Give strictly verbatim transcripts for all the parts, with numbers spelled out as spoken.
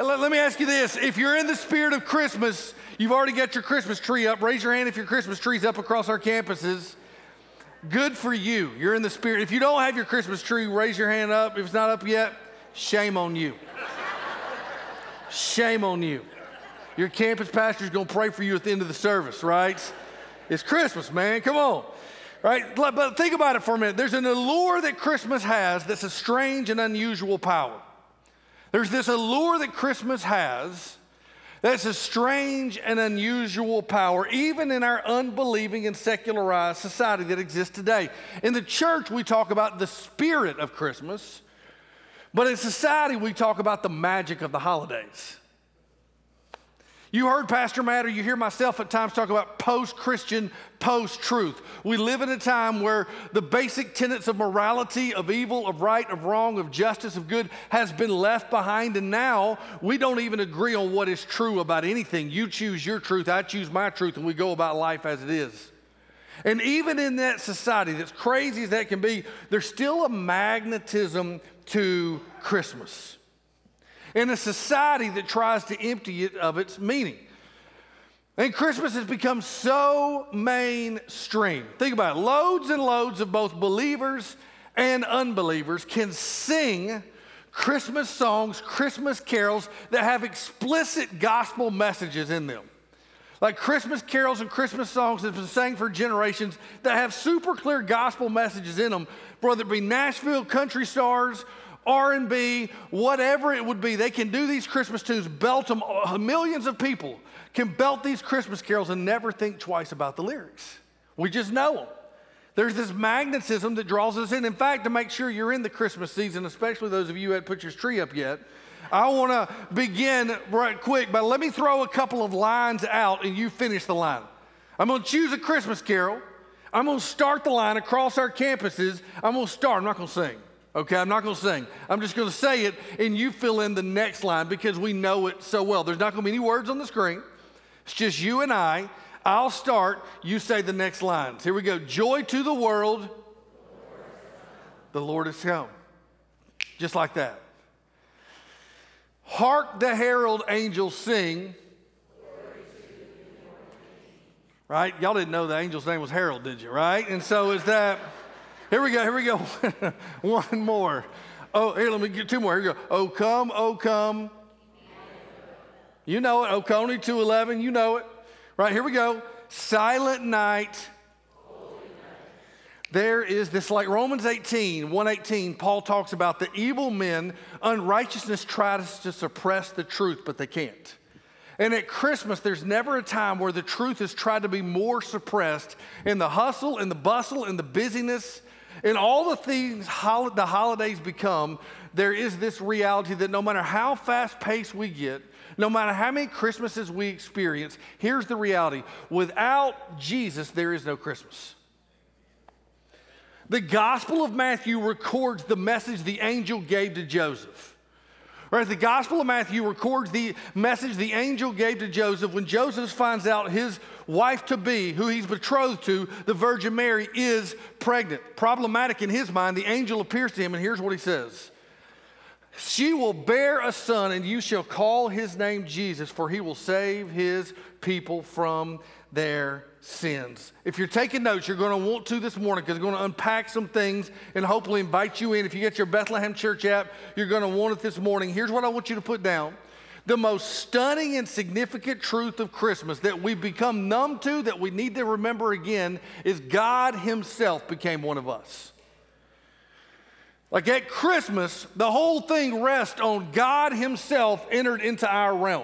let, let me ask you this. If you're in the spirit of Christmas, you've already got your Christmas tree up. Raise your hand if your Christmas tree's up across our campuses. Good for you. You're in the spirit. If you don't have your Christmas tree, raise your hand up. If it's not up yet, shame on you. Shame on you. Your campus pastor is going to pray for you at the end of the service, right? It's Christmas, man. Come on. Right? But think about it for a minute. There's an allure that Christmas has that's a strange and unusual power. There's this allure that Christmas has that's a strange and unusual power, even in our unbelieving and secularized society that exists today. In the church, we talk about the spirit of Christmas, but in society, we talk about the magic of the holidays. You heard Pastor Matt, or you hear myself at times talk about post-Christian, post-truth. We live in a time where the basic tenets of morality, of evil, of right, of wrong, of justice, of good has been left behind, and now we don't even agree on what is true about anything. You choose your truth, I choose my truth, and we go about life as it is. And even in that society, that's crazy as that can be, there's still a magnetism to Christmas. In a society that tries to empty it of its meaning. And Christmas has become so mainstream. Think about it. Loads and loads of both believers and unbelievers can sing Christmas songs, Christmas carols that have explicit gospel messages in them. Like Christmas carols and Christmas songs that have been sang for generations that have super clear gospel messages in them, whether it be Nashville country stars, R and B, whatever it would be. They can do these Christmas tunes, belt them. Millions of people can belt these Christmas carols and never think twice about the lyrics. We just know them. There's this magnetism that draws us in. In fact, to make sure you're in the Christmas season, especially those of you who hadn't put your tree up yet, I want to begin right quick, but let me throw a couple of lines out and you finish the line. I'm going to choose a Christmas carol. I'm going to start the line across our campuses. I'm going to start. I'm not going to sing. Okay, I'm not going to sing. I'm just going to say it, and you fill in the next line because we know it so well. There's not going to be any words on the screen. It's just you and I. I'll start. You say the next lines. Here we go. Joy to the world. The Lord is come. Just like that. Hark the herald angels sing. Right? Y'all didn't know the angel's name was Harold, did you? Right? And so is that... Here we go, here we go. One more. Oh, here, let me get two more. Here we go. Oh, come, oh, come. You know it. Oconee two eleven, you know it. Right, here we go. Silent night. There is this, like Romans eighteen, one eighteen, Paul talks about the evil men, unrighteousness tries to suppress the truth, but they can't. And at Christmas, there's never a time where the truth has tried to be more suppressed in the hustle, in the bustle, in the busyness, in all the things hol- the holidays become. There is this reality that no matter how fast-paced we get, no matter how many Christmases we experience, here's the reality. Without Jesus, there is no Christmas. The Gospel of Matthew records the message the angel gave to Joseph. Right, the Gospel of Matthew records the message the angel gave to Joseph when Joseph finds out his wife-to-be, who he's betrothed to, the Virgin Mary, is pregnant. Problematic in his mind, the angel appears to him, and here's what he says. She will bear a son, and you shall call his name Jesus, for he will save his people from their sins. If you're taking notes, you're going to want to this morning because I'm going to unpack some things and hopefully invite you in. If you get your Bethlehem Church app, you're going to want it this morning. Here's what I want you to put down. The most stunning and significant truth of Christmas that we've become numb to, that we need to remember again, is God himself became one of us. Like at Christmas, the whole thing rests on God himself entered into our realm.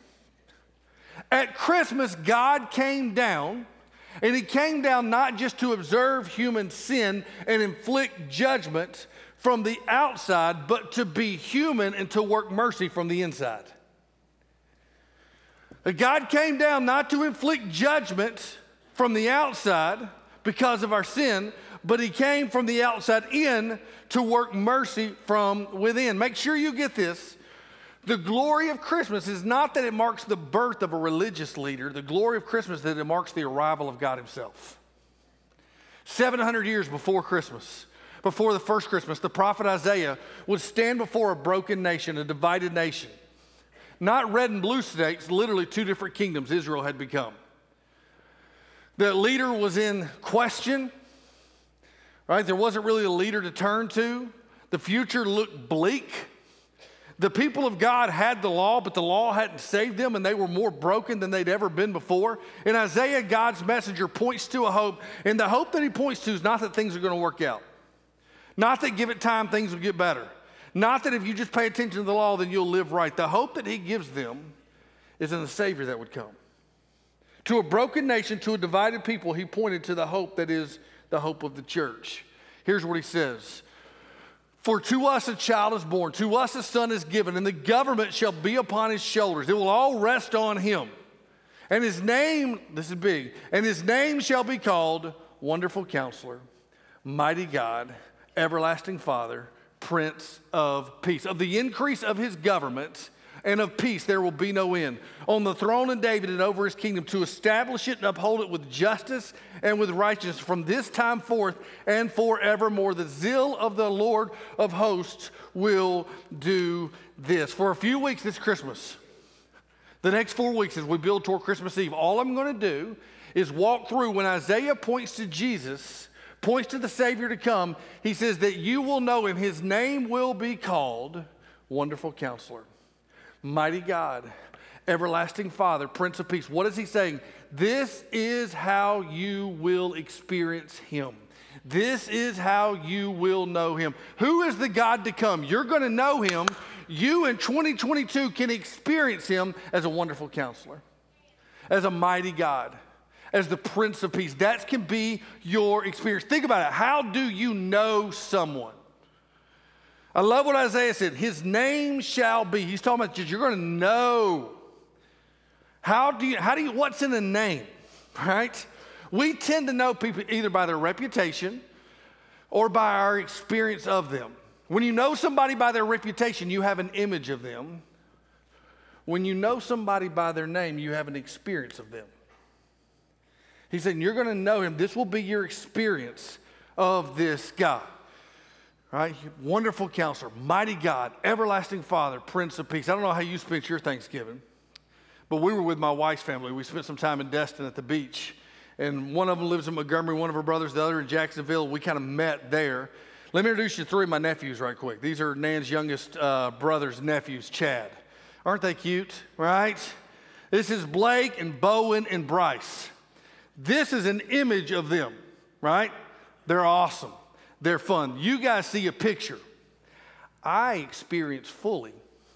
At Christmas, God came down, and he came down not just to observe human sin and inflict judgment from the outside, but to be human and to work mercy from the inside. God came down not to inflict judgment from the outside because of our sin, but he came from the outside in to work mercy from within. Make sure you get this. The glory of Christmas is not that it marks the birth of a religious leader. The glory of Christmas is that it marks the arrival of God himself. seven hundred years before Christmas, before the first Christmas, the prophet Isaiah would stand before a broken nation, a divided nation. not red and blue states, literally two different kingdoms Israel had become. The leader was in question, right? There wasn't really a leader to turn to. The future looked bleak. The people of God had the law, but the law hadn't saved them, and they were more broken than they'd ever been before. In Isaiah, God's messenger points to a hope, and the hope that he points to is not that things are going to work out. Not that give it time, things will get better. Not that if you just pay attention to the law, then you'll live right. The hope that he gives them is in the Savior that would come. To a broken nation, to a divided people, he pointed to the hope that is the hope of the church. Here's what he says. For to us a child is born, to us a son is given, and the government shall be upon his shoulders. It will all rest on him. And his name, this is big, and his name shall be called Wonderful Counselor, Mighty God, Everlasting Father, Prince of Peace. Of the increase of his government and of peace there will be no end. On the throne of David and over his kingdom, to establish it and uphold it with justice and with righteousness from this time forth and forevermore. The zeal of the Lord of hosts will do this. For a few weeks this Christmas, the next four weeks as we build toward Christmas Eve, all I'm going to do is walk through when Isaiah points to Jesus, points to the Savior to come. He says that you will know him. His name will be called Wonderful Counselor, Mighty God, Everlasting Father, Prince of Peace. What is he saying? This is how you will experience him. This is how you will know him. Who is the God to come? You're going to know him. You in twenty twenty-two can experience him as a wonderful counselor, as a mighty God, as the Prince of Peace. That can be your experience. Think about it. How do you know someone? I love what Isaiah said. His name shall be. He's talking about you're going to know. How do you, how do you, what's in a name, right? We tend to know people either by their reputation or by our experience of them. When you know somebody by their reputation, you have an image of them. When you know somebody by their name, you have an experience of them. He said, you're going to know him. This will be your experience of this God. Right? Wonderful Counselor, Mighty God, Everlasting Father, Prince of Peace. I don't know how you spent your Thanksgiving, but we were with my wife's family. We spent some time in Destin at the beach, and one of them lives in Montgomery, one of her brothers, the other in Jacksonville. We kind of met there. Let me introduce you to three of my nephews right quick. These are Nan's youngest uh, brother's nephews, Chad. Aren't they cute, right? This is Blake and Bowen and Bryce. This is an image of them, right? They're awesome. They're fun. You guys see a picture. I experienced fully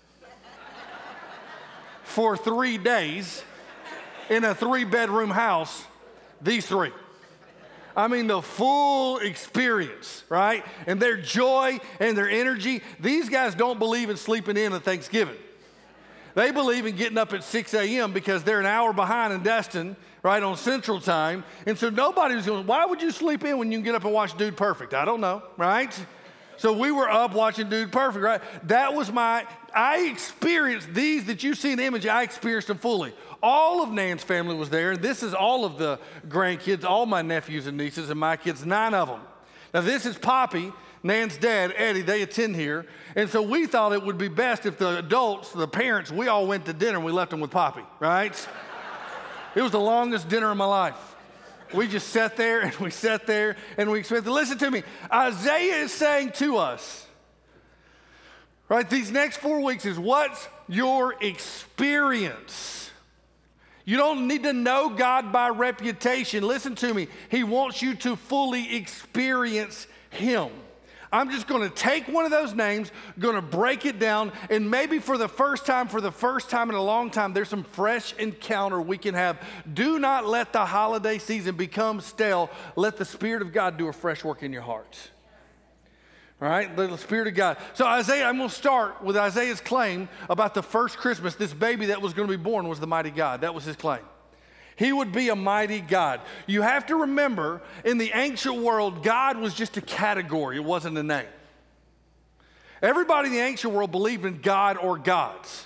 for three days in a three-bedroom house, these three. I mean, the full experience, right? And their joy and their energy. These guys don't believe in sleeping in on Thanksgiving. They believe in getting up at six a.m. because they're an hour behind in Destin, right, on Central Time. And so nobody was going, why would you sleep in when you can get up and watch Dude Perfect? I don't know, right? So we were up watching Dude Perfect, right? That was my, I experienced these that you see in the image, I experienced them fully. All of Nan's family was there. And this is all of the grandkids, all my nephews and nieces and my kids, nine of them. Now this is Poppy, Nan's dad, Eddie. They attend here. And so we thought it would be best if the adults, the parents, we all went to dinner and we left them with Poppy, right? It was the longest dinner of my life. We just sat there and we sat there and we expected. Listen to me. Isaiah is saying to us, right, these next four weeks is what's your experience? You don't need to know God by reputation. Listen to me. He wants you to fully experience him. I'm just going to take one of those names, going to break it down, and maybe for the first time, for the first time in a long time, there's some fresh encounter we can have. Do not let the holiday season become stale. Let the Spirit of God do a fresh work in your heart. All right, the Spirit of God. So Isaiah, I'm going to start with Isaiah's claim about the first Christmas. This baby that was going to be born was the mighty God. That was his claim. He would be a mighty God. You have to remember, in the ancient world, God was just a category. It wasn't a name. Everybody in the ancient world believed in God or gods,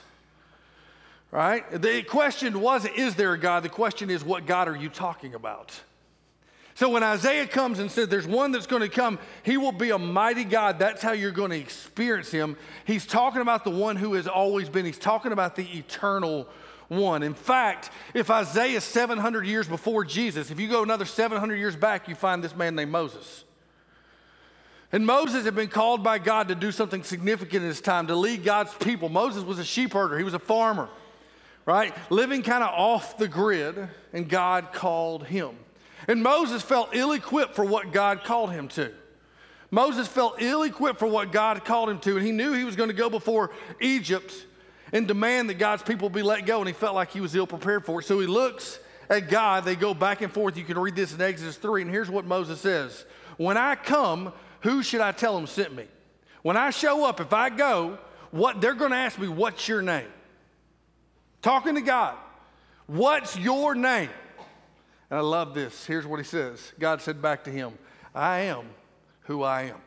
right? The question wasn't, is there a God? The question is, what God are you talking about? So when Isaiah comes and says there's one that's going to come, he will be a mighty God. That's how you're going to experience him. He's talking about the one who has always been. He's talking about the eternal one. In fact, if Isaiah is seven hundred years before Jesus, if you go another seven hundred years back, you find this man named Moses. And Moses had been called by God to do something significant in his time, to lead God's people. Moses was a sheep herder. He was a farmer, right? Living kind of off the grid, and God called him. And Moses felt ill-equipped for what God called him to. Moses felt ill-equipped for what God called him to, and he knew he was going to go before Egypt and demand that God's people be let go, and he felt like he was ill-prepared for it. So he looks at God. They go back and forth. You can read this in Exodus three, and here's what Moses says. When I come, who should I tell them sent me? When I show up, if I go, what they're going to ask me, what's your name? Talking to God. What's your name? And I love this. Here's what he says. God said back to him, I am who I am.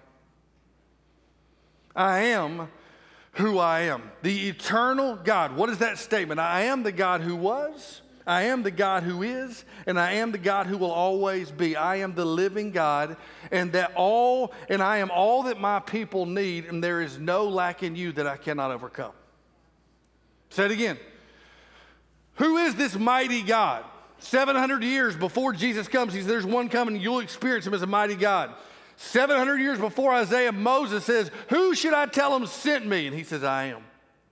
I am who I am. The eternal God. What is that statement? I am the God who was, I am the God who is, and I am the God who will always be. I am the living God, and that all, and I am all that my people need, and there is no lack in you that I cannot overcome. Say it again. Who is this mighty God? seven hundred years before Jesus comes, he says, there's one coming, and you'll experience him as a mighty God. seven hundred years before Isaiah, Moses says, who should I tell him sent me? And he says, I am.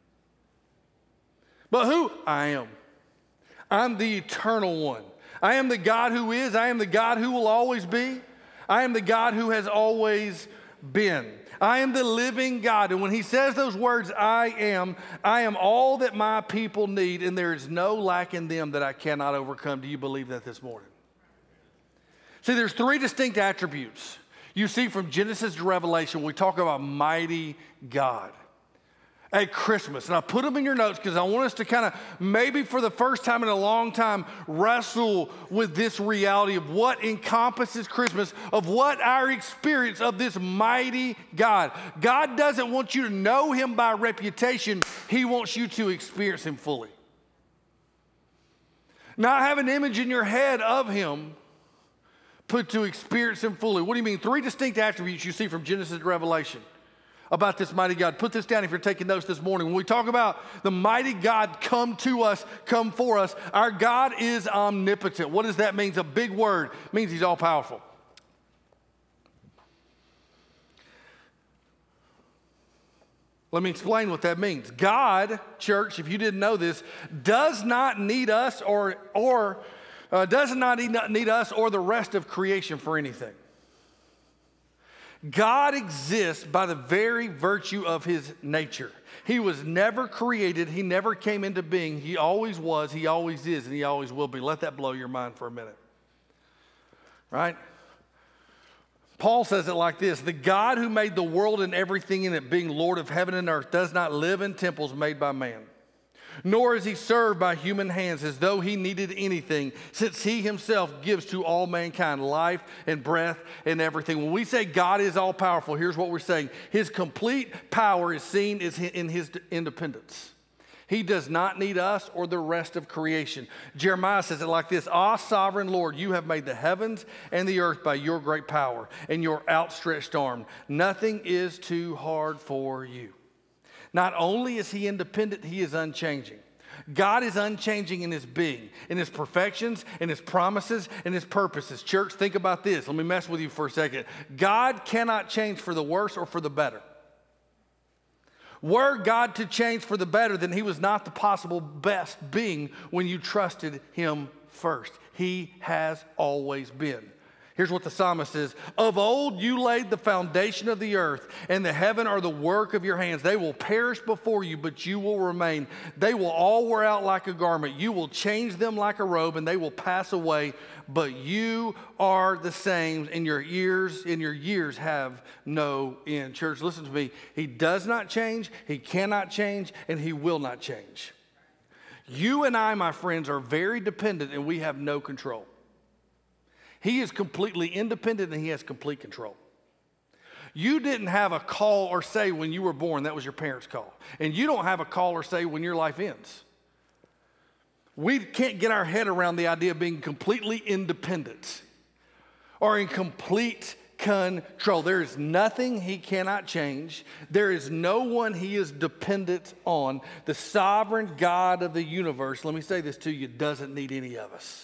But who? I am. I'm the eternal one. I am the God who is. I am the God who will always be. I am the God who has always been. I am the living God. And when he says those words, I am, I am all that my people need, and there is no lack in them that I cannot overcome. Do you believe that this morning? See, there's three distinct attributes you see from Genesis to Revelation when we talk about mighty God at Christmas. And I put them in your notes because I want us to kind of, maybe for the first time in a long time, wrestle with this reality of what encompasses Christmas, of what our experience of this mighty God. God doesn't want you to know him by reputation. He wants you to experience him fully. Not have an image in your head of him, but to experience him fully. What do you mean? Three distinct attributes you see from Genesis to Revelation about this mighty God. Put this down if you're taking notes this morning. When we talk about the mighty God come to us, come for us, our God is omnipotent. What does that mean? It's a big word. It means he's all powerful. Let me explain what that means. God, church, if you didn't know this, does not need us or, or uh, does not need, need us or the rest of creation for anything. God exists by the very virtue of his nature. He was never created. He never came into being. He always was, he always is, and he always will be. Let that blow your mind for a minute. Right? Paul says it like this: the God who made the world and everything in it, being Lord of heaven and earth, does not live in temples made by man, nor is he served by human hands as though he needed anything, since he himself gives to all mankind life and breath and everything. When we say God is all powerful, here's what we're saying. His complete power is seen in his independence. He does not need us or the rest of creation. Jeremiah says it like this: Ah, sovereign Lord, you have made the heavens and the earth by your great power and your outstretched arm. Nothing is too hard for you. Not only is he independent, he is unchanging. God is unchanging in his being, in his perfections, in his promises, in his purposes. Church, think about this. Let me mess with you for a second. God cannot change for the worse or for the better. Were God to change for the better, then he was not the possible best being when you trusted him first. He has always been. Here's what the psalmist says: of old you laid the foundation of the earth, and the heaven are the work of your hands. They will perish before you, but you will remain. They will all wear out like a garment. You will change them like a robe, and they will pass away. But you are the same, and your years, and your years have no end. Church, listen to me. He does not change, he cannot change, and he will not change. You and I, my friends, are very dependent, and we have no control. He is completely independent and he has complete control. You didn't have a call or say when you were born. That was your parents' call. And you don't have a call or say when your life ends. We can't get our head around the idea of being completely independent are in complete control. There is nothing he cannot change. There is no one he is dependent on. The sovereign God of the universe, let me say this to you, doesn't need any of us.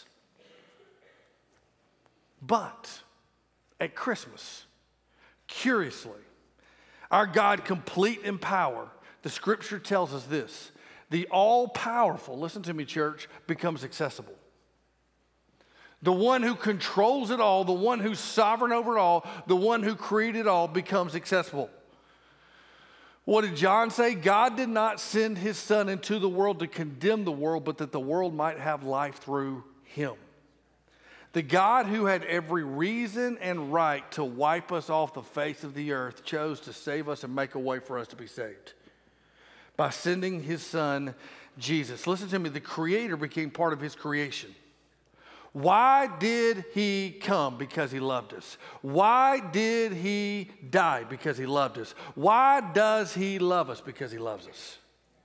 But at Christmas, curiously, our God, complete in power, the scripture tells us this: the all-powerful, listen to me, church, becomes accessible. The one who controls it all, the one who's sovereign over it all, the one who created it all becomes accessible. What did John say? God did not send his son into the world to condemn the world, but that the world might have life through him. The God who had every reason and right to wipe us off the face of the earth chose to save us and make a way for us to be saved by sending his son, Jesus. Listen to me, the Creator became part of his creation. Why did he come? Because he loved us. Why did he die? Because he loved us. Why does he love us? Because he loves us.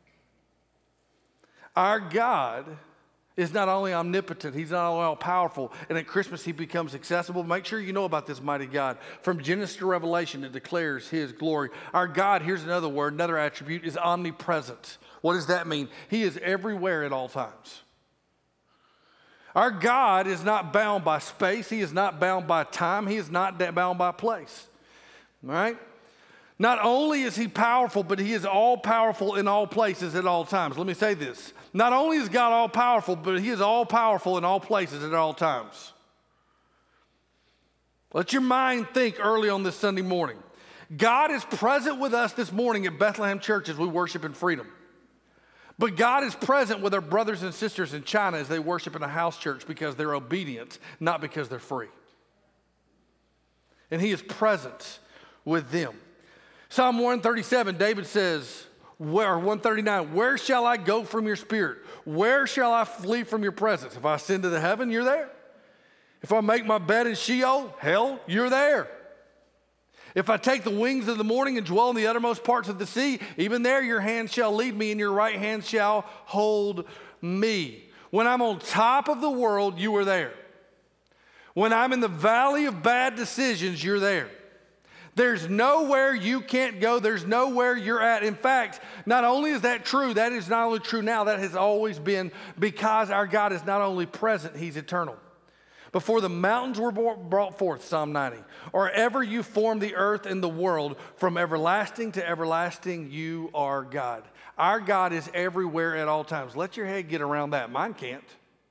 Our God is not only omnipotent, he's not only all powerful, and at Christmas he becomes accessible. Make sure you know about this mighty God. From Genesis to Revelation, it declares his glory. Our God, here's another word, another attribute, is omnipresent. What does that mean? He is everywhere at all times. Our God is not bound by space. He is not bound by time. He is not bound by place. All right? Not only is he powerful, but he is all powerful in all places at all times. Let me say this. Not only is God all powerful, but he is all powerful in all places at all times. Let your mind think early on this Sunday morning. God is present with us this morning at Bethlehem Church as we worship in freedom. But God is present with our brothers and sisters in China as they worship in a house church because they're obedient, not because they're free. And he is present with them. Psalm one thirty-seven, David says, where, one thirty-nine, where shall I go from your spirit? Where shall I flee from your presence? If I ascend to the heaven, you're there. If I make my bed in Sheol, hell, you're there. If I take the wings of the morning and dwell in the uttermost parts of the sea, even there your hand shall lead me and your right hand shall hold me. When I'm on top of the world, you are there. When I'm in the valley of bad decisions, you're there. There's nowhere you can't go. There's nowhere you're at. In fact, not only is that true, that is not only true now, that has always been, because our God is not only present, he's eternal. Before the mountains were brought forth, Psalm ninety, or ever you formed the earth and the world, from everlasting to everlasting, you are God. Our God is everywhere at all times. Let your head get around that. Mine can't.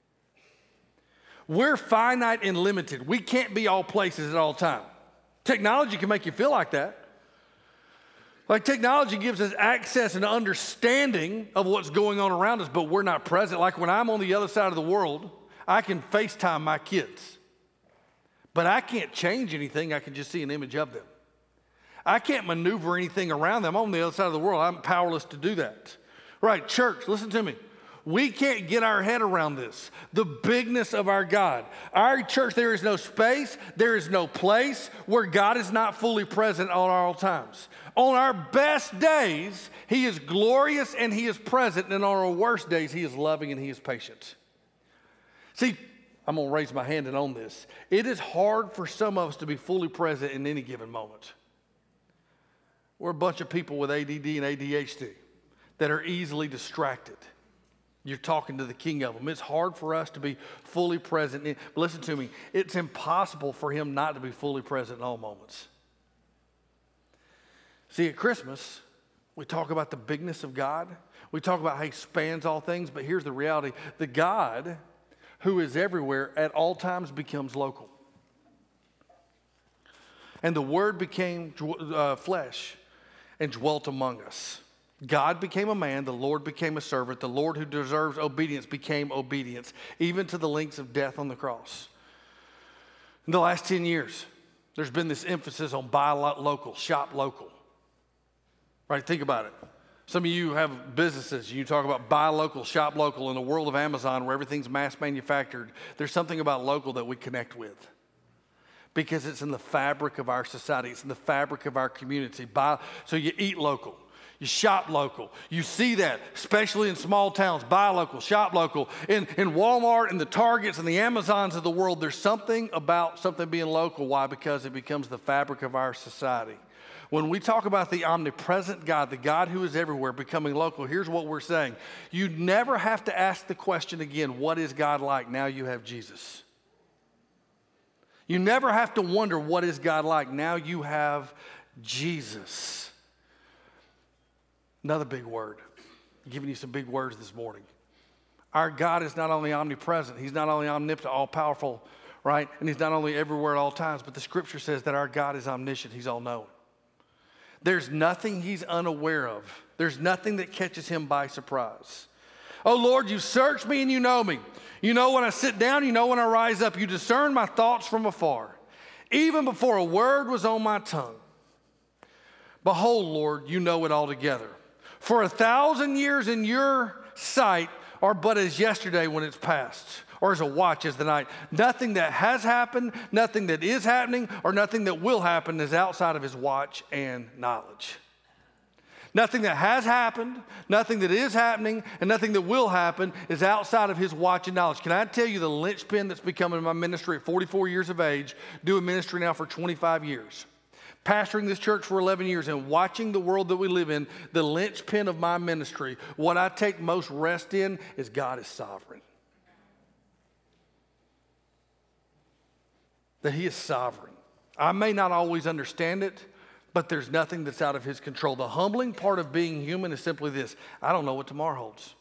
We're finite and limited. We can't be all places at all time. Technology can make you feel like that. Like technology gives us access and understanding of what's going on around us, but we're not present. Like when I'm on the other side of the world, I can FaceTime my kids, but I can't change anything. I can just see an image of them. I can't maneuver anything around them. I'm on the other side of the world. I'm powerless to do that. Right, church, listen to me. We can't get our head around this, the bigness of our God. Our church, there is no space, there is no place where God is not fully present on all times. On our best days, he is glorious and he is present, and on our worst days, he is loving and he is patient. See, I'm going to raise my hand and own this. It is hard for some of us to be fully present in any given moment. We're a bunch of people with A D D and A D H D that are easily distracted. You're talking to the king of them. It's hard for us to be fully present. In, but listen to me, it's impossible for him not to be fully present in all moments. See, at Christmas, we talk about the bigness of God. We talk about how he spans all things, but here's the reality. The God who is everywhere at all times becomes local. And the Word became uh, flesh and dwelt among us. God became a man, the Lord became a servant, the Lord who deserves obedience became obedience, even to the lengths of death on the cross. In the last ten years, there's been this emphasis on buy local, shop local. Right, think about it. Some of you have businesses, you talk about buy local, shop local. In the world of Amazon where everything's mass manufactured, there's something about local that we connect with because it's in the fabric of our society. It's in the fabric of our community. Buy, so you eat local. You shop local. You see that, especially in small towns. Buy local, shop local. In, in Walmart and the Targets and the Amazons of the world, there's something about something being local. Why? Because it becomes the fabric of our society. When we talk about the omnipresent God, the God who is everywhere, becoming local, here's what we're saying. You never have to ask the question again, what is God like? Now you have Jesus. You never have to wonder, what is God like? Now you have Jesus. Another big word. I'm giving you some big words this morning. Our God is not only omnipresent, he's not only omnipotent, all-powerful, right? And he's not only everywhere at all times, but the scripture says that our God is omniscient, he's all-knowing. There's nothing he's unaware of. There's nothing that catches him by surprise. Oh, Lord, you search me and you know me. You know when I sit down, you know when I rise up. You discern my thoughts from afar. Even before a word was on my tongue. Behold, Lord, you know it altogether. For a thousand years in your sight are but as yesterday when it's past, or as a watch as the night. Nothing that has happened, nothing that is happening, or nothing that will happen is outside of his watch and knowledge. Nothing that has happened, nothing that is happening, and nothing that will happen is outside of his watch and knowledge. Can I tell you the linchpin that's becoming my ministry at forty-four years of age, doing ministry now for twenty-five years, pastoring this church for eleven years, and watching the world that we live in, the linchpin of my ministry, what I take most rest in is God is sovereign. That he is sovereign. I may not always understand it, but there's nothing that's out of his control. The humbling part of being human is simply this: I don't know what tomorrow holds.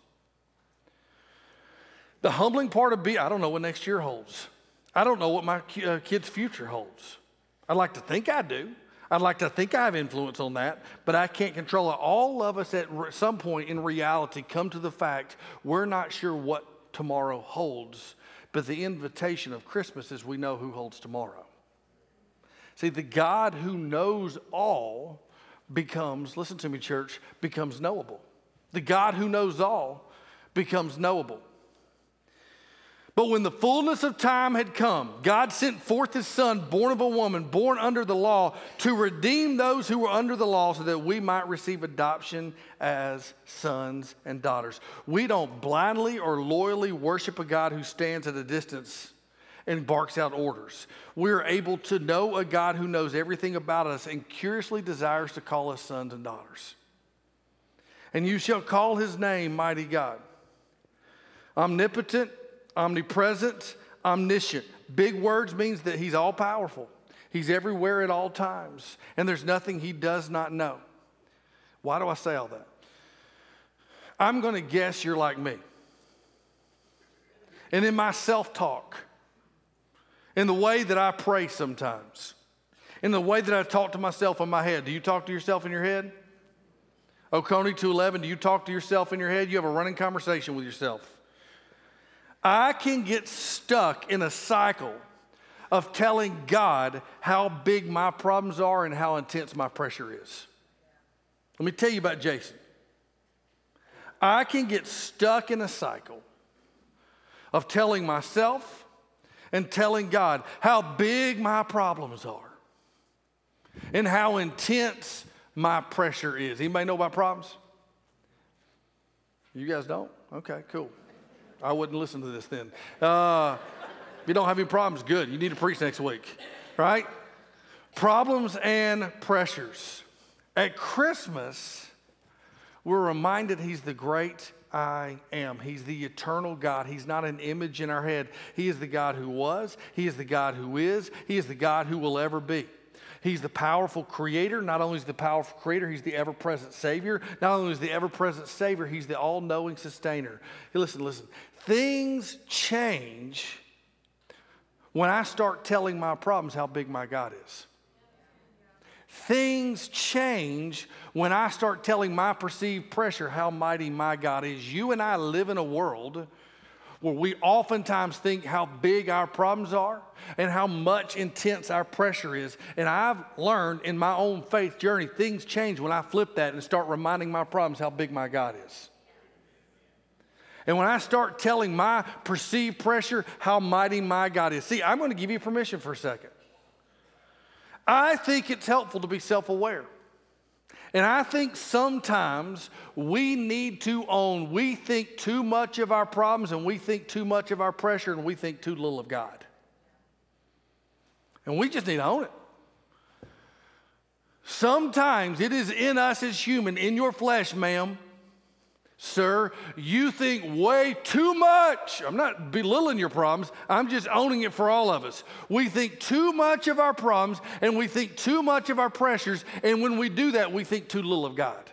The humbling part of being, I don't know what next year holds. I don't know what my uh, kid's future holds. I'd like to think I do. I'd like to think I have influence on that, but I can't control it. All of us at some point in reality come to the fact we're not sure what tomorrow holds, but the invitation of Christmas is we know who holds tomorrow. See, the God who knows all becomes, listen to me, church, becomes knowable. The God who knows all becomes knowable. But when the fullness of time had come, God sent forth his son, born of a woman, born under the law, to redeem those who were under the law so that we might receive adoption as sons and daughters. We don't blindly or loyally worship a God who stands at a distance and barks out orders. We're able to know a God who knows everything about us and curiously desires to call us sons and daughters. And you shall call his name Mighty God. Omnipotent, omnipresent, omniscient. Big words means that he's all powerful. He's everywhere at all times. And there's nothing he does not know. Why do I say all that? I'm going to guess you're like me. And in my self-talk, in the way that I pray sometimes, in the way that I talk to myself in my head. Do you talk to yourself in your head? Oconee two eleven, do you talk to yourself in your head? You have a running conversation with yourself. I can get stuck in a cycle of telling God how big my problems are and how intense my pressure is. Let me tell you about Jason. I can get stuck in a cycle of telling myself and telling God how big my problems are and how intense my pressure is. Anybody know about problems? You guys don't? Okay, cool. I wouldn't listen to this then. Uh, if you don't have any problems, good. You need to preach next week, right? Problems and pressures. At Christmas, we're reminded he's the great I am. He's the eternal God. He's not an image in our head. He is the God who was. He is the God who is. He is the God who will ever be. He's the powerful creator. Not only is he the powerful creator, he's the ever-present Savior. Not only is he the ever-present Savior, he's the all-knowing sustainer. Hey, listen, listen. Things change when I start telling my problems how big my God is. Things change when I start telling my perceived pressure how mighty my God is. You and I live in a world where we oftentimes think how big our problems are and how much intense our pressure is. And I've learned in my own faith journey, things change when I flip that and start reminding my problems how big my God is. And when I start telling my perceived pressure how mighty my God is. See, I'm going to give you permission for a second. I think it's helpful to be self-aware. And I think sometimes we need to own, we think too much of our problems and we think too much of our pressure and we think too little of God. And we just need to own it. Sometimes it is in us as human, in your flesh, ma'am, sir, you think way too much. I'm not belittling your problems. I'm just owning it for all of us. We think too much of our problems and we think too much of our pressures. And when we do that, we think too little of God.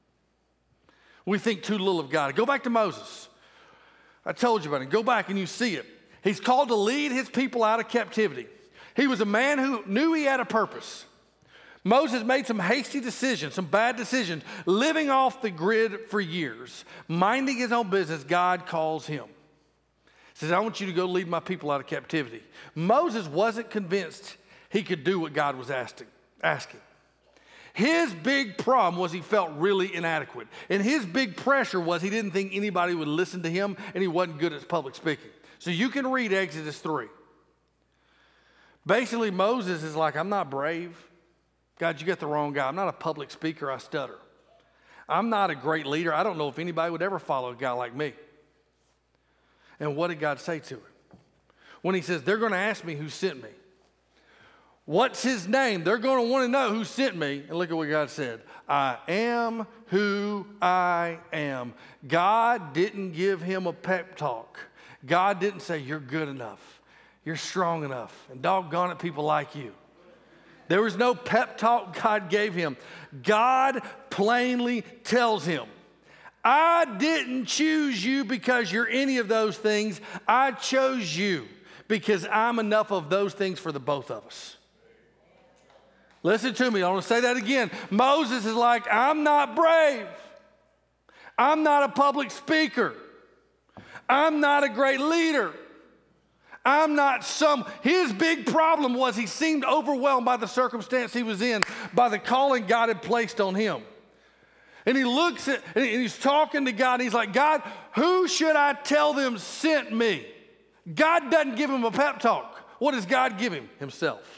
We think too little of God. Go back to Moses. I told you about him. Go back and you see it. He's called to lead his people out of captivity. He was a man who knew he had a purpose. Moses made some hasty decisions, some bad decisions, living off the grid for years, minding his own business. God calls him. He says, I want you to go lead my people out of captivity. Moses wasn't convinced he could do what God was asking. asking. His big problem was he felt really inadequate. And his big pressure was he didn't think anybody would listen to him, and he wasn't good at public speaking. So you can read Exodus three. Basically, Moses is like, I'm not brave. God, you got the wrong guy. I'm not a public speaker. I stutter. I'm not a great leader. I don't know if anybody would ever follow a guy like me. And what did God say to him? When he says, they're going to ask me who sent me. What's his name? They're going to want to know who sent me. And look at what God said. I am who I am. God didn't give him a pep talk. God didn't say, you're good enough. You're strong enough. And doggone it, people like you. There was no pep talk God gave him. God plainly tells him, I didn't choose you because you're any of those things. I chose you because I'm enough of those things for the both of us. Listen to me. I want to say that again. Moses is like, I'm not brave. I'm not a public speaker. I'm not a great leader. I'm not some, his big problem was he seemed overwhelmed by the circumstance he was in, by the calling God had placed on him. And he looks at, and he's talking to God, and he's like, God, who should I tell them sent me? God doesn't give him a pep talk. What does God give him? Himself.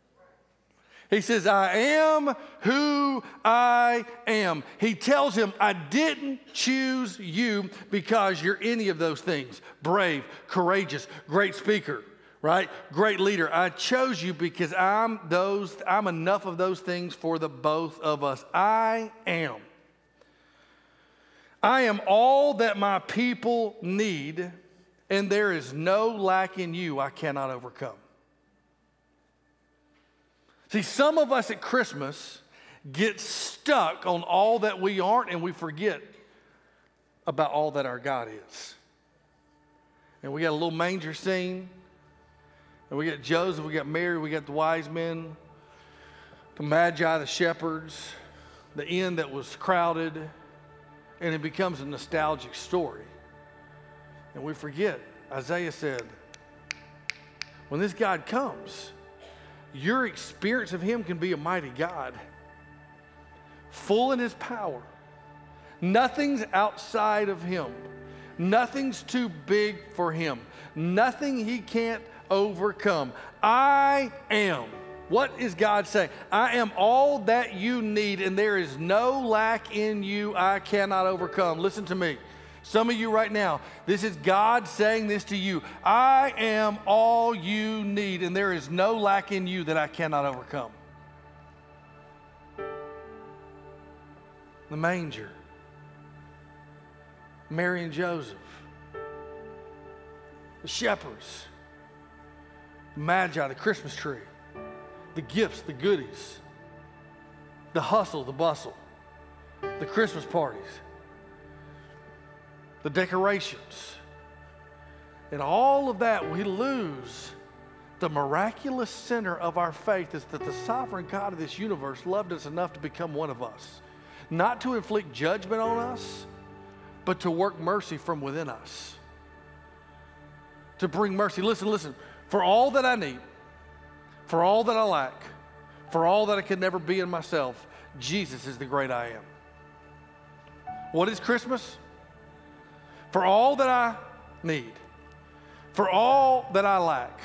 He says, I am who I am. He tells him, I didn't choose you because you're any of those things. Brave, courageous, great speaker, right? Great leader. I chose you because I'm those, I'm enough of those things for the both of us. I am. I am all that my people need, and there is no lack in you I cannot overcome. See, some of us at Christmas get stuck on all that we aren't, and we forget about all that our God is. And we got a little manger scene, and we got Joseph, we got Mary, we got the wise men, the Magi, the shepherds, the inn that was crowded, and it becomes a nostalgic story. And we forget, Isaiah said, when this God comes, your experience of him can be a mighty God, full in his power. Nothing's outside of him. Nothing's too big for him. Nothing he can't overcome. I am. What is God saying? I am all that you need, and there is no lack in you I cannot overcome. Listen to me. Some of you right now, this is God saying this to you. I am all you need, and there is no lack in you that I cannot overcome. The manger, Mary and Joseph, the shepherds, the Magi, the Christmas tree, the gifts, the goodies, the hustle, the bustle, the Christmas parties, the decorations. And all of that, we lose the miraculous center of our faith, is that the sovereign God of this universe loved us enough to become one of us. Not to inflict judgment on us, but to work mercy from within us. To bring mercy. Listen, listen. For all that I need, for all that I lack, for all that I could never be in myself, Jesus is the great I am. What is Christmas? For all that I need, for all that I lack,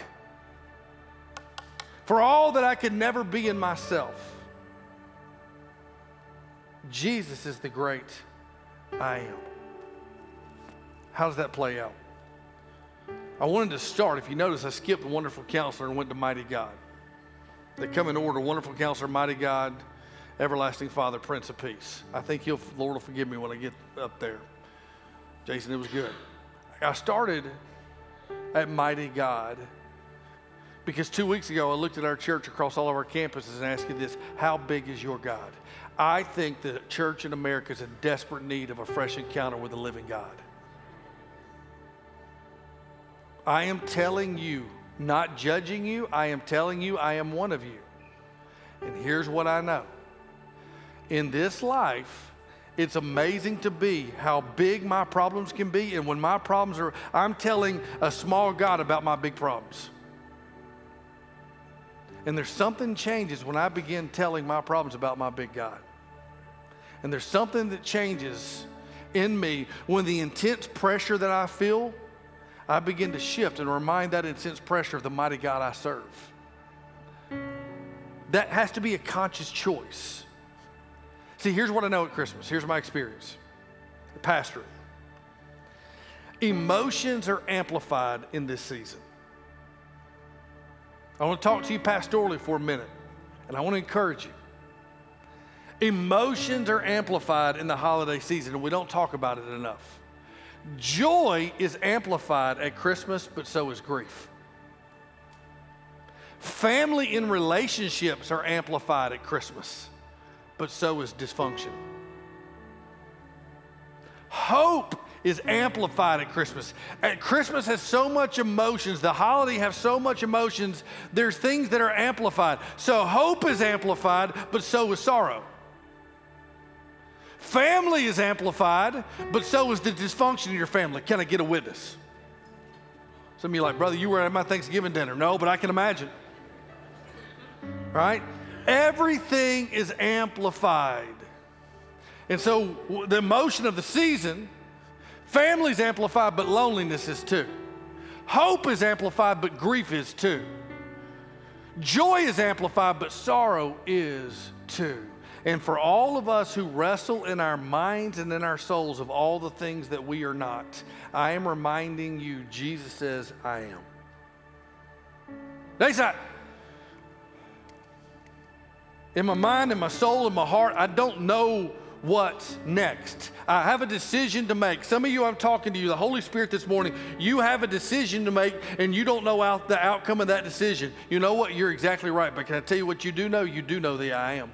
for all that I could never be in myself, Jesus is the great I am. How does that play out? I wanted to start, if you notice, I skipped Wonderful Counselor and went to Mighty God. They come in order: Wonderful Counselor, Mighty God, Everlasting Father, Prince of Peace. I think he'll, the Lord will forgive me when I get up there. Jason, it was good. I started at Mighty God because two weeks ago I looked at our church across all of our campuses and asked you this: how big is your God? I think the church in America is in desperate need of a fresh encounter with the living God. I am telling you, not judging you, I am telling you I am one of you. And here's what I know. In this life, it's amazing to be how big my problems can be. And when my problems are, I'm telling a small God about my big problems. And there's something changes when I begin telling my problems about my big God. And there's something that changes in me when the intense pressure that I feel, I begin to shift and remind that intense pressure of the mighty God I serve. That has to be a conscious choice. See, here's what I know at Christmas. Here's my experience. The pastorate. Emotions are amplified in this season. I want to talk to you pastorally for a minute, and I want to encourage you. Emotions are amplified in the holiday season, and we don't talk about it enough. Joy is amplified at Christmas, but so is grief. Family and relationships are amplified at Christmas, but so is dysfunction. Hope is amplified at Christmas. At Christmas has so much emotions. The holiday has so much emotions. There's things that are amplified. So hope is amplified, but so is sorrow. Family is amplified, but so is the dysfunction in your family. Can I get a witness? Some of you are like, brother, you were at my Thanksgiving dinner. No, but I can imagine. Right? Everything is amplified. And so the emotion of the season, family is amplified, but loneliness is too. Hope is amplified, but grief is too. Joy is amplified, but sorrow is too. And for all of us who wrestle in our minds and in our souls of all the things that we are not, I am reminding you, Jesus says, I am. They say, in my mind, in my soul, in my heart, I don't know what's next. I have a decision to make. Some of you, I'm talking to you, the Holy Spirit this morning, you have a decision to make and you don't know out the outcome of that decision. You know what? You're exactly right. But can I tell you what you do know? You do know the I am.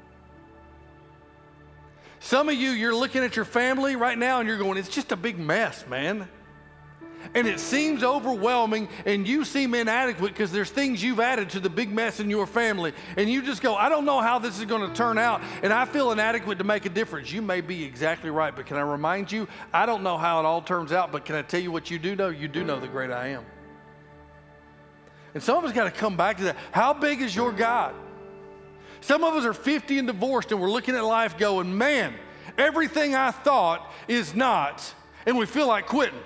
Some of you, you're looking at your family right now and you're going, it's just a big mess, man. And it seems overwhelming and you seem inadequate because there's things you've added to the big mess in your family. And you just go, I don't know how this is going to turn out and I feel inadequate to make a difference. You may be exactly right, but can I remind you, I don't know how it all turns out, but can I tell you what you do know? You do know the great I am. And some of us got to come back to that. How big is your God? Some of us are fifty and divorced and we're looking at life going, man, everything I thought is not, and we feel like quitting.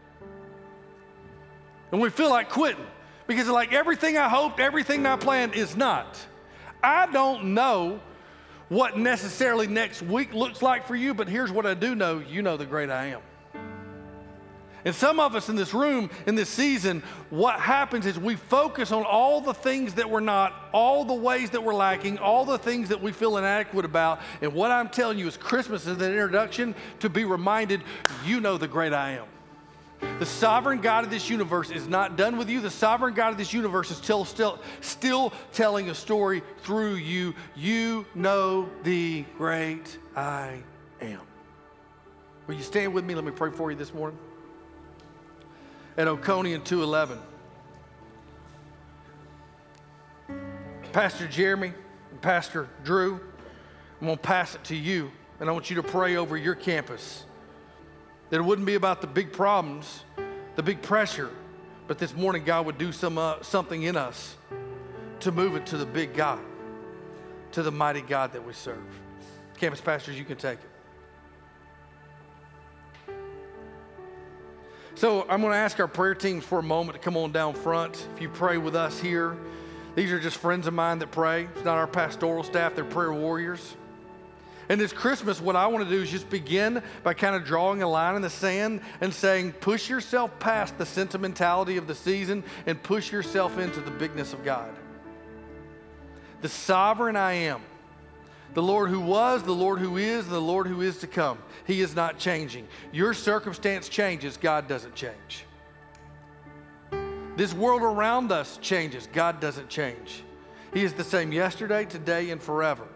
And we feel like quitting because like everything I hoped, everything I planned is not. I don't know what necessarily next week looks like for you, but here's what I do know. You know the great I am. And some of us in this room, in this season, what happens is we focus on all the things that we're not, all the ways that we're lacking, all the things that we feel inadequate about. And what I'm telling you is Christmas is an introduction to be reminded, you know the great I am. The sovereign God of this universe is not done with you. The sovereign God of this universe is still, still, still telling a story through you. You know the great I am. Will you stand with me? Let me pray for you this morning. At Oconee two eleven, Pastor Jeremy and Pastor Drew, I'm going to pass it to you, and I want you to pray over your campus. That it wouldn't be about the big problems, the big pressure, but this morning God would do some uh, something in us to move it to the big God, to the mighty God that we serve. Campus pastors, you can take it. So I'm going to ask our prayer teams for a moment to come on down front. If you pray with us here, these are just friends of mine that pray. It's not our pastoral staff, they're prayer warriors. And this Christmas, what I want to do is just begin by kind of drawing a line in the sand and saying, push yourself past the sentimentality of the season and push yourself into the bigness of God. The sovereign I am, the Lord who was, the Lord who is, and the Lord who is to come. He is not changing. Your circumstance changes, God doesn't change. This world around us changes, God doesn't change. He is the same yesterday, today, and forever.